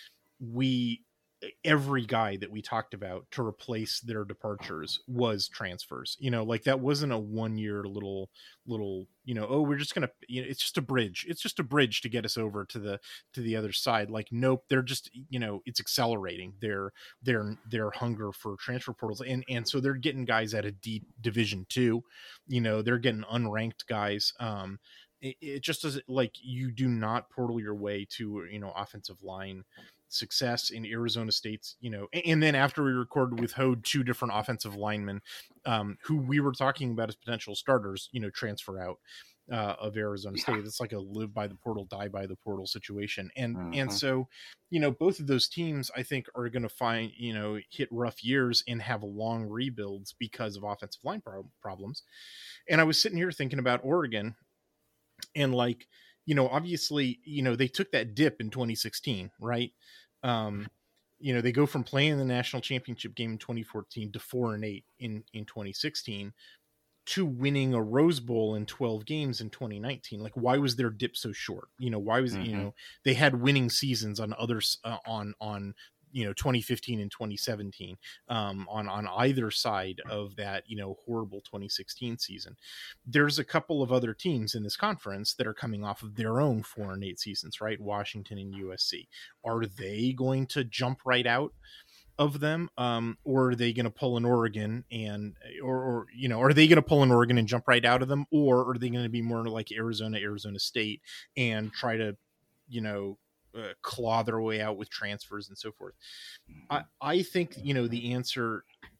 every guy that we talked about to replace their departures was transfers. Like, that wasn't a 1 year little, we're just going to, it's just a bridge. It's just a bridge to get us over to the other side. Like, nope, they're just, it's accelerating their hunger for transfer portals. And so they're getting guys out of Division 2, they're getting unranked guys. It just doesn't, like, you do not portal your way to, offensive line success in Arizona State's, and then after we recorded with Hode, 2 different offensive linemen who we were talking about as potential starters, transfer out of Arizona State. It's like a live by the portal, die by the portal situation. And so, both of those teams, I think, are going to find, hit rough years and have long rebuilds because of offensive line problems. And I was sitting here thinking about Oregon, and, like, obviously, they took that dip in 2016, right? They go from playing the national championship game in 2014 to 4-8 in 2016 to winning a Rose Bowl in 12 games in 2019. Like, why was their dip so short? Why was, they had winning seasons on others on 2015 and 2017 on either side of that, horrible 2016 season. There's a couple of other teams in this conference that are coming off of their own 4-8 seasons, right? Washington and USC. Are they going to jump right out of them, or are they going to pull an Oregon or are they going to pull an Oregon and jump right out of them, or are they going to be more like Arizona State and try to claw their way out with transfers and so forth? I think the answer.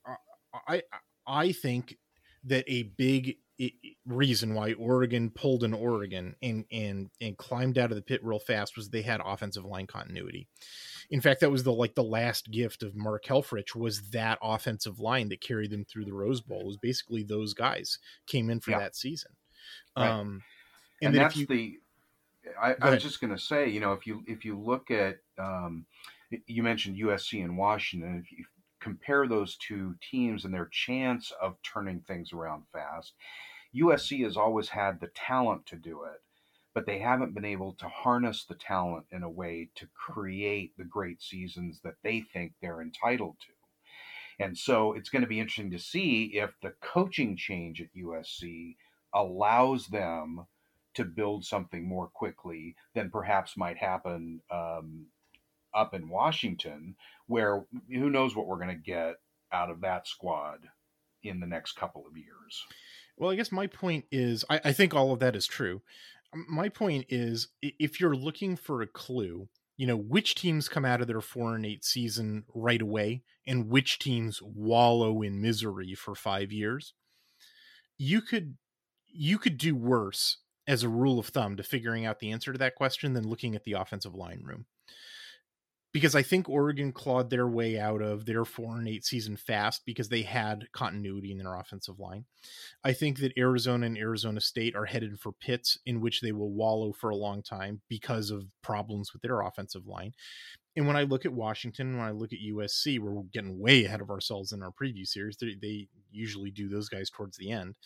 I think that a big reason why Oregon pulled an Oregon and climbed out of the pit real fast was they had offensive line continuity. In fact, that was the last gift of Mark Helfrich, was that offensive line that carried them through the Rose Bowl. It was basically those guys came in for that season. Right. And that's I was just going to say, if you look at, you mentioned USC and Washington, if you compare those two teams and their chance of turning things around fast, USC has always had the talent to do it, but they haven't been able to harness the talent in a way to create the great seasons that they think they're entitled to. And so it's going to be interesting to see if the coaching change at USC allows them to build something more quickly than perhaps might happen up in Washington, where who knows what we're going to get out of that squad in the next couple of years. Well, I guess my point is, I think all of that is true. My point is, if you're looking for a clue, which teams come out of their 4-8 season right away and which teams wallow in misery for 5 years, you could do worse as a rule of thumb to figuring out the answer to that question than looking at the offensive line room. Because I think Oregon clawed their way out of their 4-8 season fast because they had continuity in their offensive line. I think that Arizona and Arizona State are headed for pits in which they will wallow for a long time because of problems with their offensive line. And when I look at Washington, when I look at USC, we're getting way ahead of ourselves in our preview series. They usually do those guys towards the end.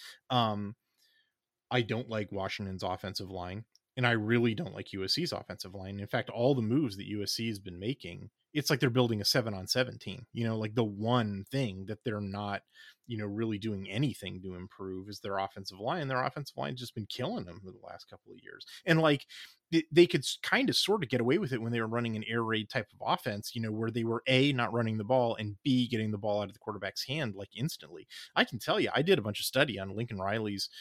I don't like Washington's offensive line. And I really don't like USC's offensive line. In fact, all the moves that USC has been making, it's like they're building a 7-on-7 team. Like the one thing that they're not, really doing anything to improve is their offensive line. Their offensive line has just been killing them for the last couple of years. And they could kind of sort of get away with it when they were running an air raid type of offense, where they were A, not running the ball, and B, getting the ball out of the quarterback's hand instantly. I can tell you, I did a bunch of study on Lincoln Riley's,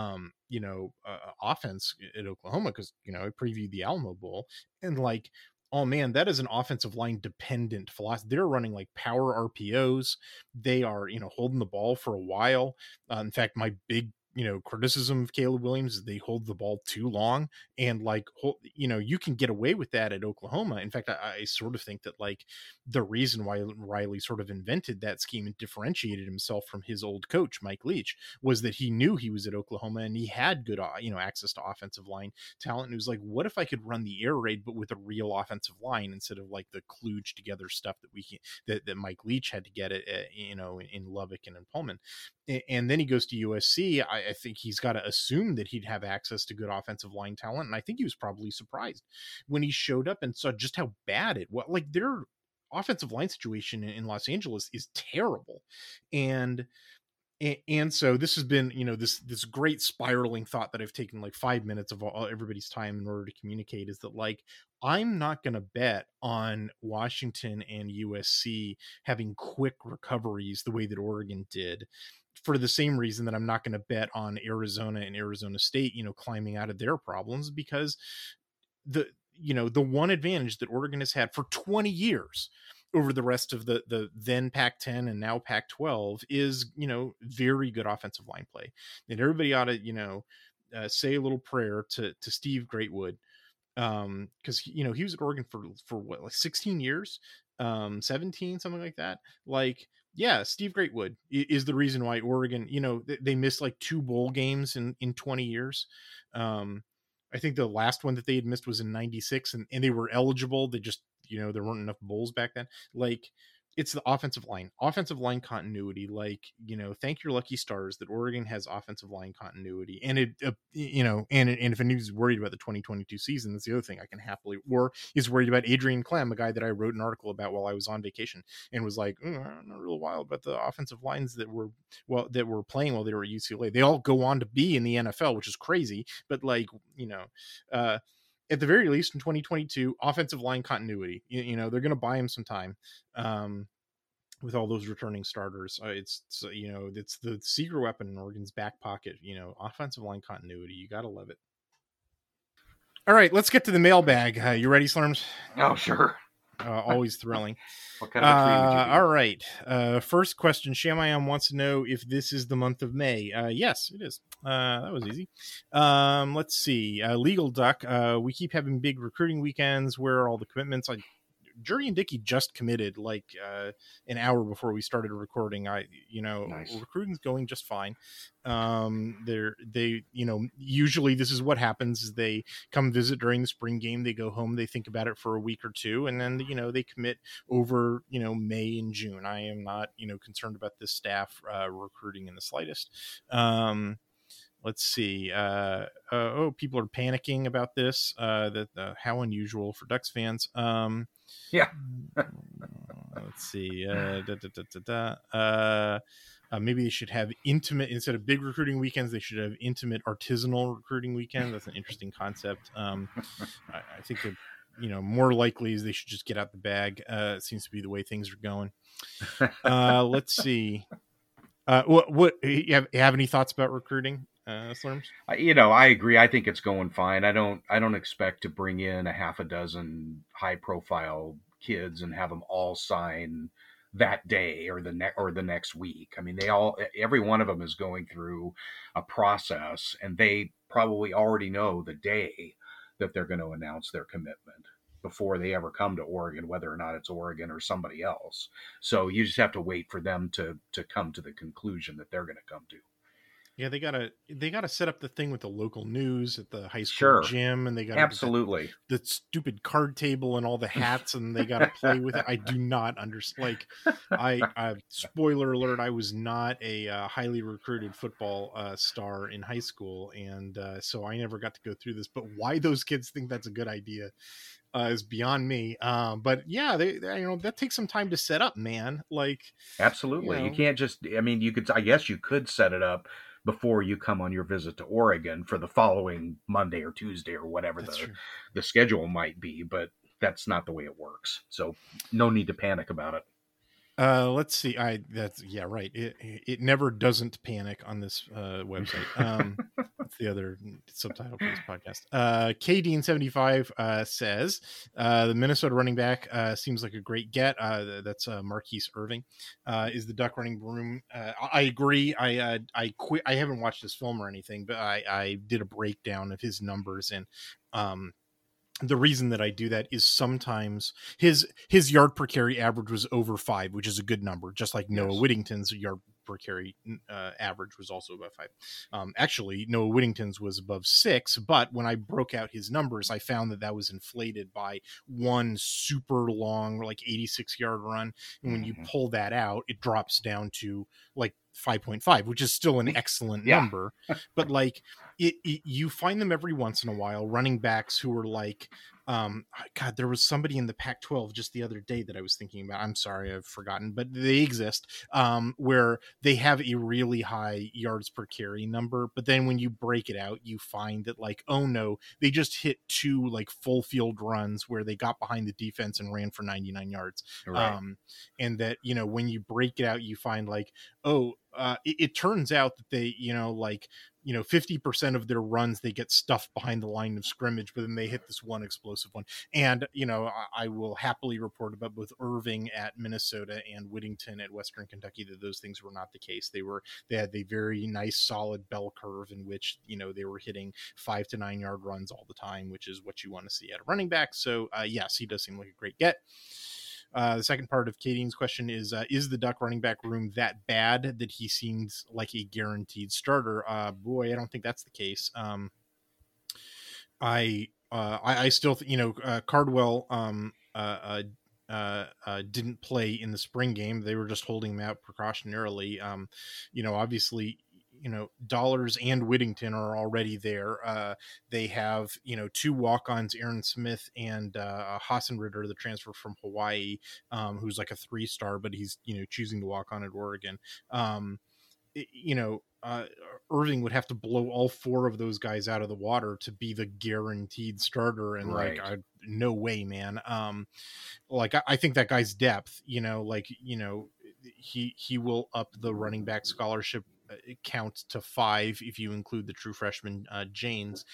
offense at Oklahoma because, I previewed the Alamo Bowl, and oh man, that is an offensive line dependent philosophy. They're running power RPOs. They are, holding the ball for a while. In fact, my big criticism of Caleb Williams is they hold the ball too long, and you can get away with that at Oklahoma. In fact, I sort of think that the reason why Riley sort of invented that scheme and differentiated himself from his old coach, Mike Leach, was that he knew he was at Oklahoma and he had good, access to offensive line talent. And he was like, what if I could run the air raid, but with a real offensive line instead of the kludge together stuff that Mike Leach had to get it, in Lubbock and in Pullman. And then he goes to USC. I think he's got to assume that he'd have access to good offensive line talent. And I think he was probably surprised when he showed up and saw just how bad it was. Their offensive line situation in Los Angeles is terrible. And so this has been, this great spiraling thought that I've taken 5 minutes of everybody's time in order to communicate is that I'm not going to bet on Washington and USC having quick recoveries the way that Oregon did, for the same reason that I'm not going to bet on Arizona and Arizona State, climbing out of their problems, because the one advantage that Oregon has had for 20 years over the rest of the then Pac-10 and now Pac-12 is, very good offensive line play. And everybody ought to, say a little prayer to Steve Greatwood. Cause he was at Oregon for what, 16 years, 17, something like that. Yeah, Steve Greatwood is the reason why Oregon, they missed 2 bowl games in 20 years. I think the last one that they had missed was in 96 and they were eligible. They just, there weren't enough bowls back then. it's the offensive line continuity. Like, thank your lucky stars that Oregon has offensive line continuity. And it, and if anyone's worried about the 2022 season, that's the other thing I can happily, or is worried about Adrian Clem, a guy that I wrote an article about while I was on vacation, and was like, I'm not real wild about the offensive lines that were playing while they were at UCLA. They all go on to be in the NFL, which is crazy. But like, at the very least in 2022, offensive line continuity, they're going to buy him some time. With all those returning starters, it's the secret weapon in Oregon's back pocket, offensive line continuity. You got to love it. All right, let's get to the mailbag. You ready, Slurms? Oh, sure. Always thrilling. What kind of a tree would you be? All right. First question. Shamayam wants to know if this is the month of May. Yes, it is. That was easy. Let's see. Legal Duck. We keep having big recruiting weekends. Where are all the commitments? Jury and Dickey just committed like an hour before we started recording. Nice. Recruiting's going just fine. Usually this is what happens is they come visit during the spring game, they go home, they think about it for a week or two, and then they commit over May and June. I am not concerned about this staff recruiting in the slightest. Let's see. People are panicking about this. How unusual for Ducks fans. Yeah. Let's see. Maybe they should have intimate, instead of big recruiting weekends, they should have intimate artisanal recruiting weekends. That's an interesting concept. I think that, more likely is they should just get out the bag. It seems to be the way things are going. Let's see. What you have any thoughts about recruiting? Slurms? I agree. I think it's going fine. I don't expect to bring in a half a dozen high profile kids and have them all sign that day or the next week. I mean, every one of them is going through a process, and they probably already know the day that they're going to announce their commitment before they ever come to Oregon, whether or not it's Oregon or somebody else. So you just have to wait for them to come to the conclusion that they're going to come to. Yeah, they gotta set up the thing with the local news at the high school gym, and they got absolutely the stupid card table and all the hats, and they got to play with it. I do not understand. I spoiler alert: I was not a highly recruited football star in high school, and so I never got to go through this. But why those kids think that's a good idea is beyond me. But yeah, they that takes some time to set up, man. Like absolutely, you can't just. I mean, I guess you could set it up before you come on your visit to Oregon for the following Monday or Tuesday or whatever the schedule might be, but that's not the way it works. So no need to panic about it. Let's see. Right. It never doesn't panic on this website. That's the other subtitle for this podcast. KDean75 says the Minnesota running back seems like a great get. That's Marquise Irving. Is the Duck running room? I agree. I haven't watched this film or anything, but I did a breakdown of his numbers, and the reason that I do that is sometimes his yard per carry average was over 5, which is a good number, just like Noah Whittington's yard per carry average was also above 5. Actually, Noah Whittington's was above 6, but when I broke out his numbers, I found that was inflated by one super long, like 86-yard run. And when you pull that out, it drops down to like 5.5, which is still an excellent number. But like you find them every once in a while, running backs who are like, God, there was somebody in the Pac-12 just the other day that I was thinking about. I'm sorry, I've forgotten, but they exist, where they have a really high yards per carry number. But then when you break it out, you find that like, oh no, they just hit 2 like full field runs where they got behind the defense and ran for 99 yards. Right. And that, when you break it out, you find like, it turns out that they, 50% of their runs, they get stuffed behind the line of scrimmage, but then they hit this one explosive one. And, I will happily report about both Irving at Minnesota and Whittington at Western Kentucky that those things were not the case. They had a very nice, solid bell curve in which, they were hitting 5 to 9 yard runs all the time, which is what you want to see at a running back. So, yes, he does seem like a great get. The second part of Katie's question is the Duck running back room that bad that he seems like a guaranteed starter? Boy, I don't think that's the case. I still, Cardwell, didn't play in the spring game. They were just holding him out precautionarily. Obviously, Dollars and Whittington are already there. They have, 2 walk-ons, Aaron Smith and Hassan Ritter, the transfer from Hawaii, who's like a 3-star, but he's, choosing to walk on at Oregon. Irving would have to blow all 4 of those guys out of the water to be the guaranteed starter. And right. No way, man. I think that guy's depth, he will up the running back scholarship count to 5 if you include the true freshman Janes.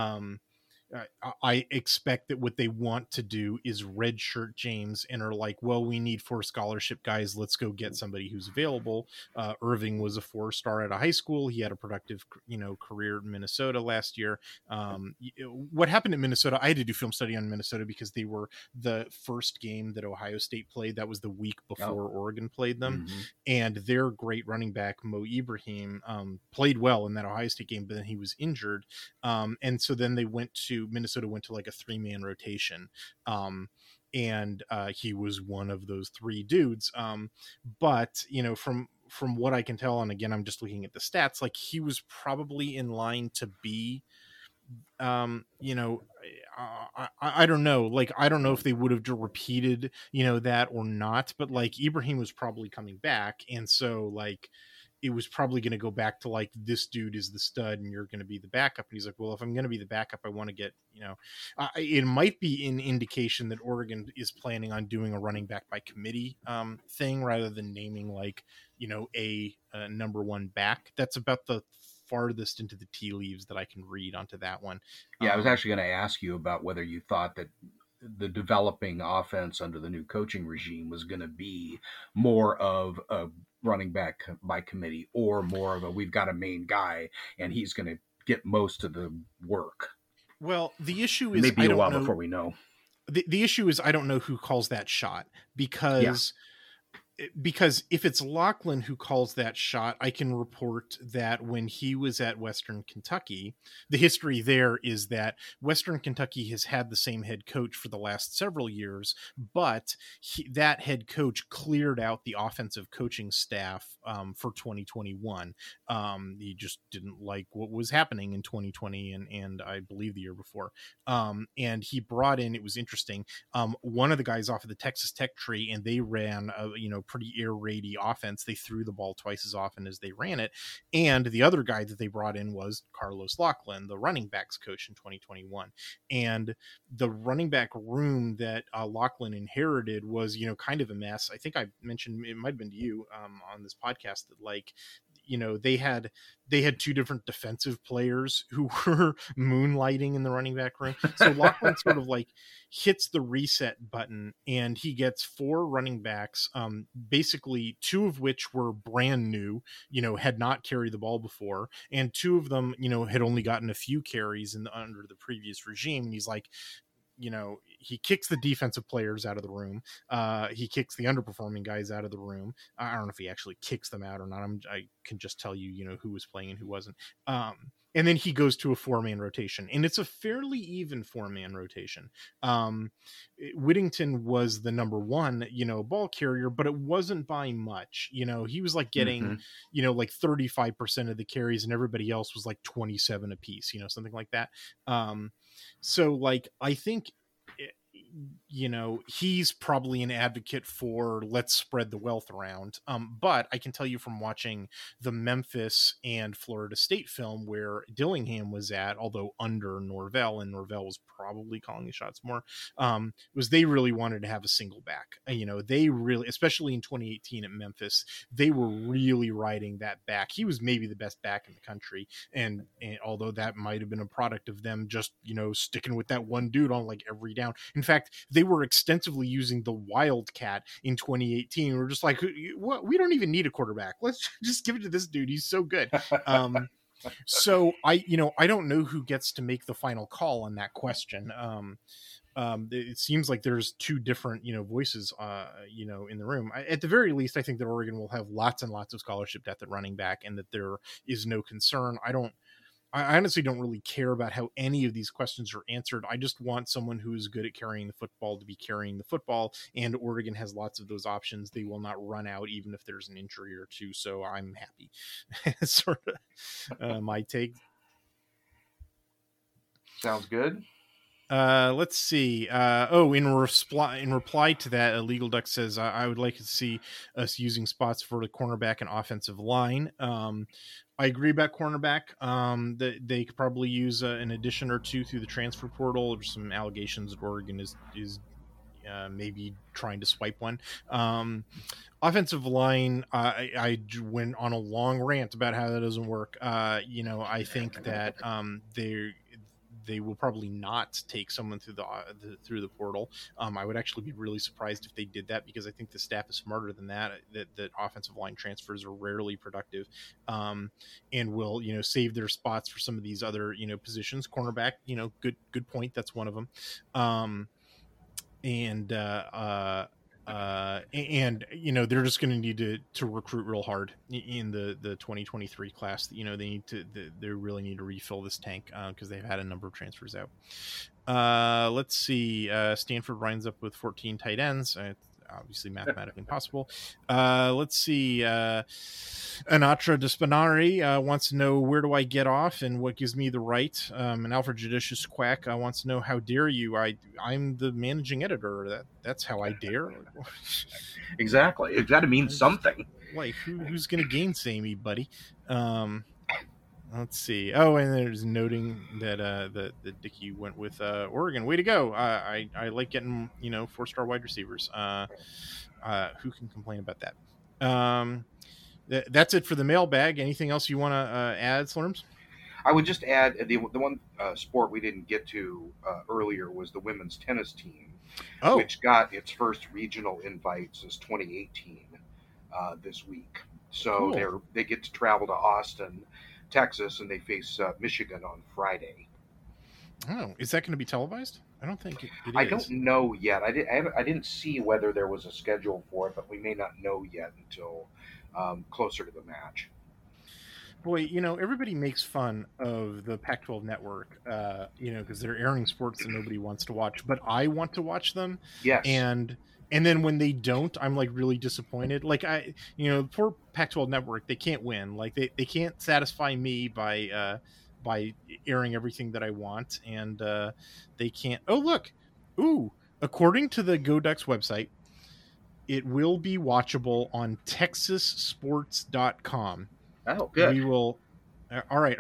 I expect that what they want to do is redshirt James and are like, well, we need 4 scholarship guys. Let's go get somebody who's available. Irving was a 4-star out of high school. He had a productive, career in Minnesota last year. What happened in Minnesota, I had to do film study on Minnesota because they were the first game that Ohio State played. That was the week before Oregon played them. Mm-hmm. And their great running back, Mo Ibrahim, played well in that Ohio State game, but then he was injured. And so then Minnesota went to like a 3-man rotation. And he was one of those 3 dudes. But, from what I can tell, and again, I'm just looking at the stats, like he was probably in line to be, I don't know. Like, I don't know if they would have repeated, that or not, but like Ibrahim was probably coming back. And so like, it was probably going to go back to like, this dude is the stud and you're going to be the backup. And he's like, well, if I'm going to be the backup, I want to get, it might be an indication that Oregon is planning on doing a running back by committee thing rather than naming like, a number 1 back. That's about the farthest into the tea leaves that I can read onto that one. Yeah. I was actually going to ask you about whether you thought that the developing offense under the new coaching regime was going to be more of a running back by committee or more of a, we've got a main guy and he's going to get most of the work. Well, the issue is, maybe a while before we know. The issue is, I don't know who calls that shot because if it's Lachlan who calls that shot, I can report that when he was at Western Kentucky, the history there is that Western Kentucky has had the same head coach for the last several years, but that head coach cleared out the offensive coaching staff for 2021. He just didn't like what was happening in 2020 and I believe the year before. And he brought in, it was interesting, one of the guys off of the Texas Tech tree, and they ran a, pretty air raidy offense. They threw the ball twice as often as they ran it. And the other guy that they brought in was Carlos Lachlan, the running backs coach in 2021. And the running back room that Lachlan inherited was, kind of a mess. I think I mentioned, it might've been to you on this podcast, that like, they had 2 different defensive players who were moonlighting in the running back room. So Lachlan sort of like hits the reset button and he gets 4 running backs, basically 2 of which were brand new, had not carried the ball before. And 2 of them, had only gotten a few carries under the previous regime. And he's like, he kicks the defensive players out of the room. He kicks the underperforming guys out of the room. I don't know if he actually kicks them out or not. I can just tell you, who was playing and who wasn't. And then he goes to a 4-man rotation, and it's a fairly even 4-man rotation. Whittington was the number 1, ball carrier, but it wasn't by much. He was like getting, like 35% of the carries, and everybody else was like 27 apiece, something like that. So like, I think, he's probably an advocate for let's spread the wealth around. But I can tell you from watching the Memphis and Florida State film where Dillingham was at, although under Norvell, and Norvell was probably calling the shots more, was they really wanted to have a single back. They really, especially in 2018 at Memphis, they were really riding that back. He was maybe the best back in the country. And although that might've been a product of them just, sticking with that one dude on like every down. In fact, they were extensively using the Wildcat in 2018. We're just like, what? We don't even need a quarterback. Let's just give it to this dude. He's so good. So I don't know who gets to make the final call on that question. It seems like there's 2 different, voices, in the room. At the very least, I think that Oregon will have lots and lots of scholarship depth at running back, and that there is no concern. I honestly don't really care about how any of these questions are answered. I just want someone who's good at carrying the football to be carrying the football, and Oregon has lots of those options. They will not run out even if there's an injury or two, so I'm happy. Sort of my take. Sounds good. Let's see. In reply to that, Legal Duck says, I would like to see us using spots for the cornerback and offensive line. I agree about cornerback. That they could probably use an addition or two through the transfer portal. There's some allegations that Oregon is maybe trying to swipe one. Offensive line, I went on a long rant about how that doesn't work. I think that they will probably not take someone through the portal. I would actually be really surprised if they did that, because I think the staff is smarter than that offensive line transfers are rarely productive, and will, save their spots for some of these other, positions. Cornerback, good point. That's one of them. They're just going to need to recruit real hard in the 2023 class. They really need to refill this tank, because they've had a number of transfers out. Let's see. Stanford winds up with 14 tight ends. It's obviously mathematically impossible. Let's see. Anatra Despinari wants to know, where do I get off and what gives me the right? And Alfred Judicious Quack wants to know, how dare you? I'm the managing editor. That's how I dare. Exactly. It's got to mean something. Like, who's going to gainsay me, buddy? Let's see. Oh, and there's noting that that Dickey went with Oregon. Way to go! I like getting 4-star wide receivers. Who can complain about that? That's it for the mailbag. Anything else you want to add, Slurms? I would just add the one sport we didn't get to earlier was the women's tennis team, which got its first regional invite since 2018 this week. So cool. They get to travel to Austin, Texas, and they face Michigan on Friday. Oh, is that going to be televised? I don't think it is. I don't know yet. I didn't see whether there was a schedule for it, but we may not know yet until closer to the match. Boy, everybody makes fun of the Pac-12 network, because they're airing sports that nobody wants to watch, but I want to watch them. Yes. And then when they don't, I'm like really disappointed. Like poor Pac-12 network, they can't win. Like they can't satisfy me by airing everything that I want, and they can't. Oh, look. According to the Go Ducks website, it will be watchable on texassports.com. Oh, good. We will. All right,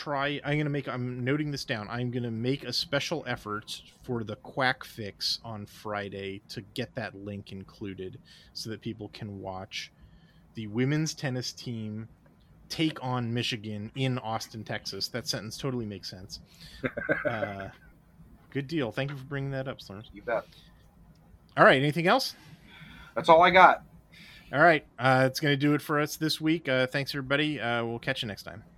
I'm noting this down. I'm going to make a special effort for the Quack Fix on Friday to get that link included so that people can watch the women's tennis team take on Michigan in Austin, Texas. That sentence totally makes sense. Good deal. Thank you for bringing that up, Slurms. You bet. All right, anything else? That's all I got. All right, it's going to do it for us this week. Thanks, everybody. We'll catch you next time.